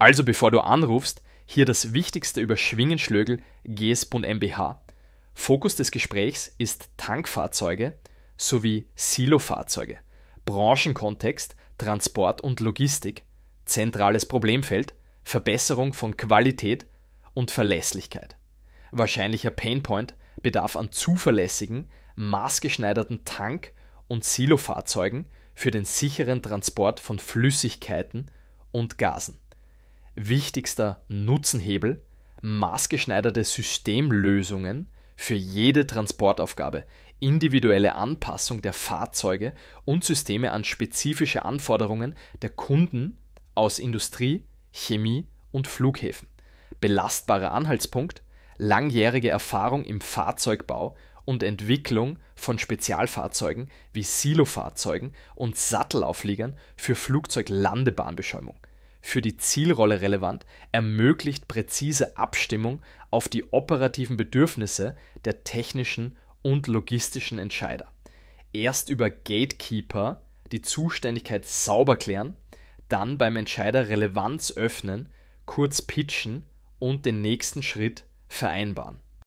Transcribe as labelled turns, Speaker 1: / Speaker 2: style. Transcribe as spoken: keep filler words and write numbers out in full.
Speaker 1: Also bevor du anrufst, hier das Wichtigste über Schwingenschlögl G S Bund mbH. Fokus des Gesprächs ist Tankfahrzeuge sowie Silofahrzeuge. Branchenkontext, Transport und Logistik, zentrales Problemfeld, Verbesserung von Qualität und Verlässlichkeit. Wahrscheinlicher Painpoint, Bedarf an zuverlässigen, maßgeschneiderten Tank- und Silofahrzeugen für den sicheren Transport von Flüssigkeiten und Gasen. Wichtigster Nutzenhebel, maßgeschneiderte Systemlösungen für jede Transportaufgabe, individuelle Anpassung der Fahrzeuge und Systeme an spezifische Anforderungen der Kunden aus Industrie, Chemie und Flughäfen. Belastbarer Anhaltspunkt, langjährige Erfahrung im Fahrzeugbau und Entwicklung von Spezialfahrzeugen wie Silofahrzeugen und Sattelaufliegern für Flugzeuglandebahnbeschäumung. Für die Zielrolle relevant, ermöglicht präzise Abstimmung auf die operativen Bedürfnisse der technischen und logistischen Entscheider. Erst über Gatekeeper die Zuständigkeit sauber klären, dann beim Entscheider Relevanz öffnen, kurz pitchen und den nächsten Schritt vereinbaren.